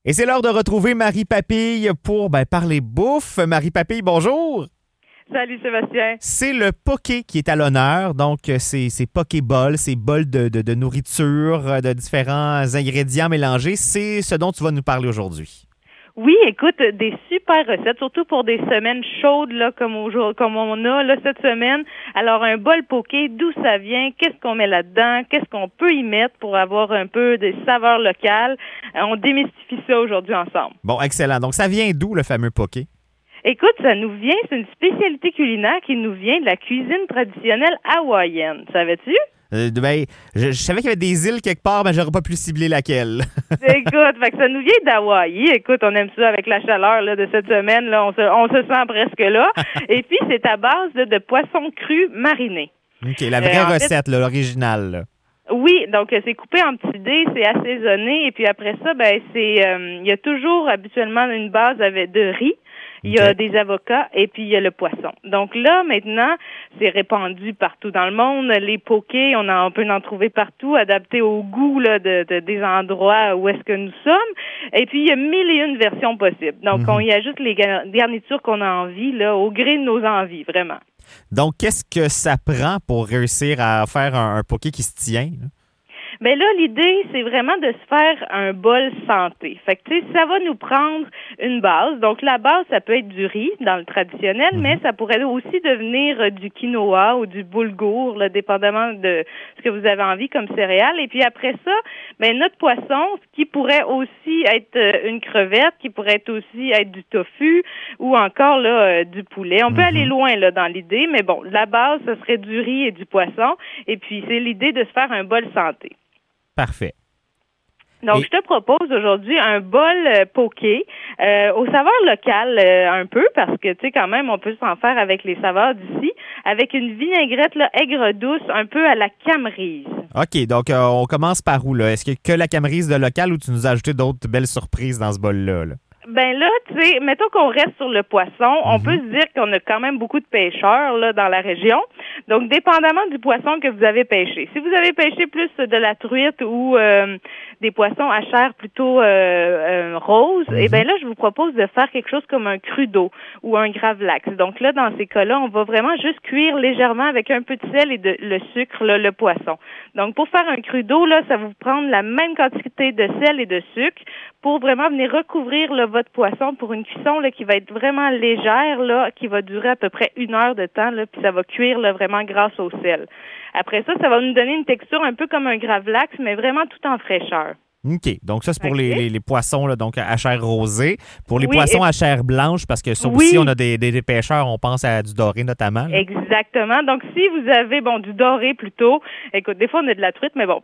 Et c'est l'heure de retrouver Marie Papille pour parler bouffe. Marie Papille, bonjour. Salut Sébastien. C'est le poké qui est à l'honneur. Donc, c'est pokéballs, ces bols de nourriture, de différents ingrédients mélangés. C'est ce dont tu vas nous parler aujourd'hui. Oui, écoute, des super recettes, surtout pour des semaines chaudes là, comme on a là, cette semaine. Alors, un bol poké, d'où ça vient? Qu'est-ce qu'on met là-dedans? Qu'est-ce qu'on peut y mettre pour avoir un peu des saveurs locales? On démystifie ça aujourd'hui ensemble. Bon, excellent. Donc, ça vient d'où le fameux poké? Écoute, c'est une spécialité culinaire qui nous vient de la cuisine traditionnelle hawaïenne. Savais-tu? Je savais qu'il y avait des îles quelque part, mais j'aurais pas pu cibler laquelle. Écoute, fait que ça nous vient d'Hawaï. Écoute, on aime ça avec la chaleur là, de cette semaine. Là, on se sent presque là. Et puis, c'est à base de poissons crus marinés. OK, la vraie recette, là, l'original. Là. Oui, donc c'est coupé en petits dés, c'est assaisonné. Et puis après ça, il y a toujours habituellement une base de riz. Il y a des avocats et puis il y a le poisson. Donc là, maintenant, c'est répandu partout dans le monde. Les pokés, on peut en trouver partout, adaptés au goût là, des endroits où est-ce que nous sommes. Et puis, il y a 1001 versions possibles. Donc, on y ajoute les garnitures qu'on a envie, là, au gré de nos envies, vraiment. Donc, qu'est-ce que ça prend pour réussir à faire un poké qui se tient, là? Ben là, l'idée, c'est vraiment de se faire un bol santé. Fait que, tu sais, ça va nous prendre une base. Donc, la base, ça peut être du riz dans le traditionnel, mais ça pourrait aussi devenir du quinoa ou du boulgour, là, dépendamment de ce que vous avez envie comme céréales. Et puis après ça, notre poisson, qui pourrait aussi être une crevette, qui pourrait aussi être du tofu ou encore là du poulet. On peut aller loin là dans l'idée, mais bon, la base, ce serait du riz et du poisson. Et puis, c'est l'idée de se faire un bol santé. Parfait. Donc, je te propose aujourd'hui un bol poké aux saveurs locales un peu, parce que, tu sais, quand même, on peut s'en faire avec les saveurs d'ici, avec une vinaigrette là, aigre douce, un peu à la camerise. OK, donc on commence par où, là? Est-ce qu'il y a que la camerise de local ou tu nous as ajouté d'autres belles surprises dans ce bol-là, là? Ben là, tu sais, mettons qu'on reste sur le poisson, on peut se dire qu'on a quand même beaucoup de pêcheurs là dans la région. Donc, dépendamment du poisson que vous avez pêché. Si vous avez pêché plus de la truite ou des poissons à chair plutôt rose, eh bien là, je vous propose de faire quelque chose comme un cru d'eau ou un gravlax. Donc là, dans ces cas-là, on va vraiment juste cuire légèrement avec un peu de sel et le sucre, là, le poisson. Donc, pour faire un cru d'eau, là, ça va vous prendre la même quantité de sel et de sucre pour vraiment venir recouvrir là, votre poisson pour une cuisson là, qui va être vraiment légère, là, qui va durer à peu près 1 heure de temps, là, puis ça va cuire là, vraiment grâce au sel. Après ça, ça va nous donner une texture un peu comme un gravlax, mais vraiment tout en fraîcheur. OK. Donc, ça, c'est pour les poissons là, donc à chair rosée. Pour les poissons à chair blanche, parce que ça aussi, on a des pêcheurs, on pense à du doré notamment. Là. Exactement. Donc, si vous avez, du doré plutôt, écoute, des fois, on a de la truite, mais bon,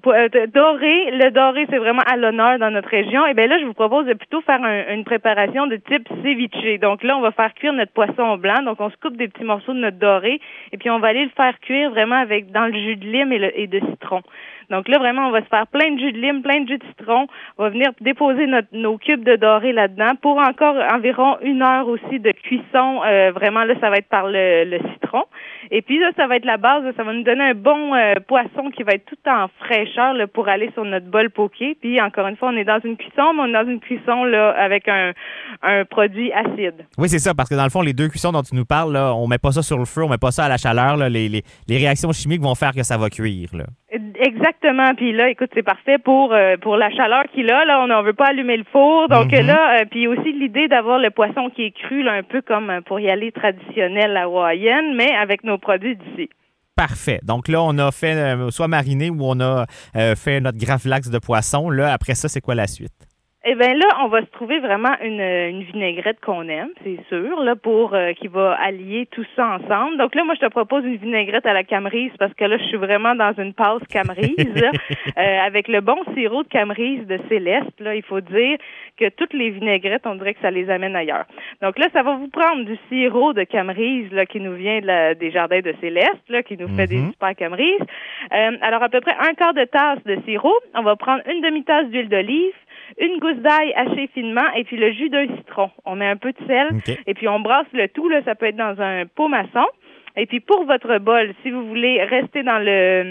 le doré, c'est vraiment à l'honneur dans notre région. Et bien là, je vous propose de plutôt faire une préparation de type ceviche. Donc là, on va faire cuire notre poisson blanc. Donc, on se coupe des petits morceaux de notre doré et puis on va aller le faire cuire vraiment dans le jus de lime et de citron. Donc là, vraiment, on va se faire plein de jus de lime, plein de jus de citron. On va venir déposer nos cubes de doré là-dedans pour encore environ 1 heure aussi de cuisson. Vraiment, là, ça va être par le citron. Et puis là, ça va être la base. Ça va nous donner un bon poisson qui va être tout en fraîcheur là, pour aller sur notre bol poké. Puis encore une fois, on est dans une cuisson, mais on est dans une cuisson là avec un produit acide. Oui, c'est ça, parce que dans le fond, les deux cuissons dont tu nous parles, là, on met pas ça sur le feu, on met pas ça à la chaleur. Là, les réactions chimiques vont faire que ça va cuire. Là. Exactement. Puis là, écoute, c'est parfait pour la chaleur qu'il a. Là, on ne veut pas allumer le four. Donc là, puis aussi l'idée d'avoir le poisson qui est cru, là, un peu comme pour y aller traditionnel hawaïenne, mais avec nos produits d'ici. Parfait. Donc là, on a fait soit mariné ou on a fait notre gravlax de poisson. Là, après ça, c'est quoi la suite? Eh bien là, on va se trouver vraiment une vinaigrette qu'on aime, c'est sûr, là, pour qui va allier tout ça ensemble. Donc là, moi, je te propose une vinaigrette à la camerise parce que là, je suis vraiment dans une passe camerise avec le bon sirop de camerise de Céleste. Là, il faut dire que toutes les vinaigrettes, on dirait que ça les amène ailleurs. Donc là, ça va vous prendre du sirop de camerise là qui nous vient des jardins de Céleste, là, qui nous fait des super camerises. Alors à peu près 1/4 de tasse de sirop. On va prendre une demi-tasse d'huile d'olive. Une gousse d'ail hachée finement et puis le jus d'un citron. On met un peu de sel et puis on brasse le tout. Là, ça peut être dans un pot maçon. Et puis pour votre bol, si vous voulez rester dans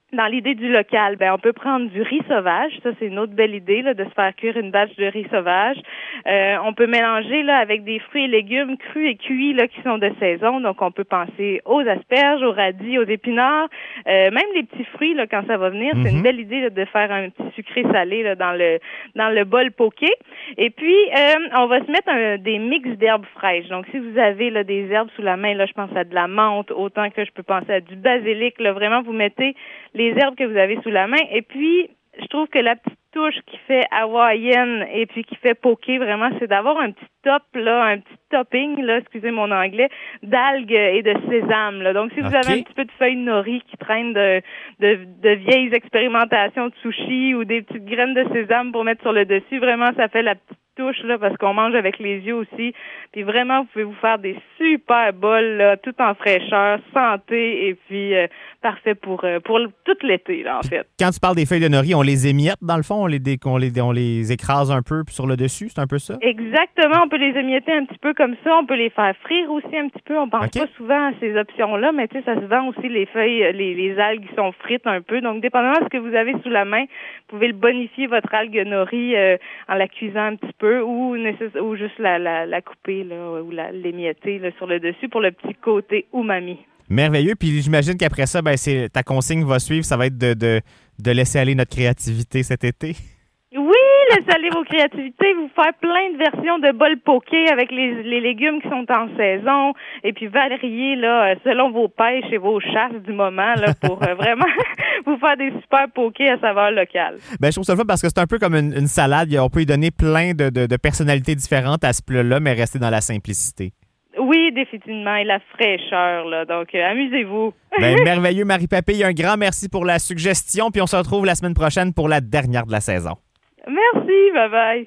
Dans l'idée du local, on peut prendre du riz sauvage. Ça, c'est une autre belle idée, là, de se faire cuire une batch de riz sauvage. On peut mélanger là avec des fruits et légumes crus et cuits là qui sont de saison. Donc, on peut penser aux asperges, aux radis, aux épinards, même les petits fruits là quand ça va venir. C'est une belle idée là, de faire un petit sucré salé là dans le bol poké. Et puis, on va se mettre des mix d'herbes fraîches. Donc, si vous avez là des herbes sous la main, là, je pense à de la menthe, autant que je peux penser à du basilic. Là, vraiment, vous mettez les herbes que vous avez sous la main. Et puis, je trouve que la petite touche qui fait hawaïenne et puis qui fait poké, vraiment, c'est d'avoir un petit un petit topping, là, excusez mon anglais, d'algues et de sésame, là. Donc, si vous avez un petit peu de feuilles de nori qui traînent de vieilles expérimentations de sushi ou des petites graines de sésame pour mettre sur le dessus, vraiment, ça fait la petite touche, là, parce qu'on mange avec les yeux aussi. Puis vraiment, vous pouvez vous faire des super bols, là, tout en fraîcheur, santé, et puis parfait pour tout l'été, là, en fait. Quand tu parles des feuilles de nori, on les émiette, dans le fond? On les écrase un peu sur le dessus? C'est un peu ça? Exactement. On peut les émietter un petit peu comme ça. On peut les faire frire aussi un petit peu. On pense pas souvent à ces options-là, mais tu sais, ça se vend aussi les feuilles, les algues qui sont frites un peu. Donc, dépendamment de ce que vous avez sous la main, vous pouvez le bonifier, votre algue nori, en la cuisant un petit peu ou juste la couper là, ou l'émietter là, sur le dessus pour le petit côté umami. Merveilleux. Puis j'imagine qu'après ça, ta consigne va suivre, ça va être de laisser aller notre créativité cet été. Oui, laissez aller vos créativités, vous faire plein de versions de bol poké avec les légumes qui sont en saison et puis varier là selon vos pêches et vos chasses du moment là pour vraiment vous faire des super pokés à saveur locale. Je trouve ça le fun parce que c'est un peu comme une salade. On peut y donner plein de personnalités différentes à ce plat-là, mais rester dans la simplicité. Oui, définitivement, et la fraîcheur, là. Donc, amusez-vous. Merveilleux, Marie Papille. Un grand merci pour la suggestion. Puis on se retrouve la semaine prochaine pour la dernière de la saison. Merci, bye-bye.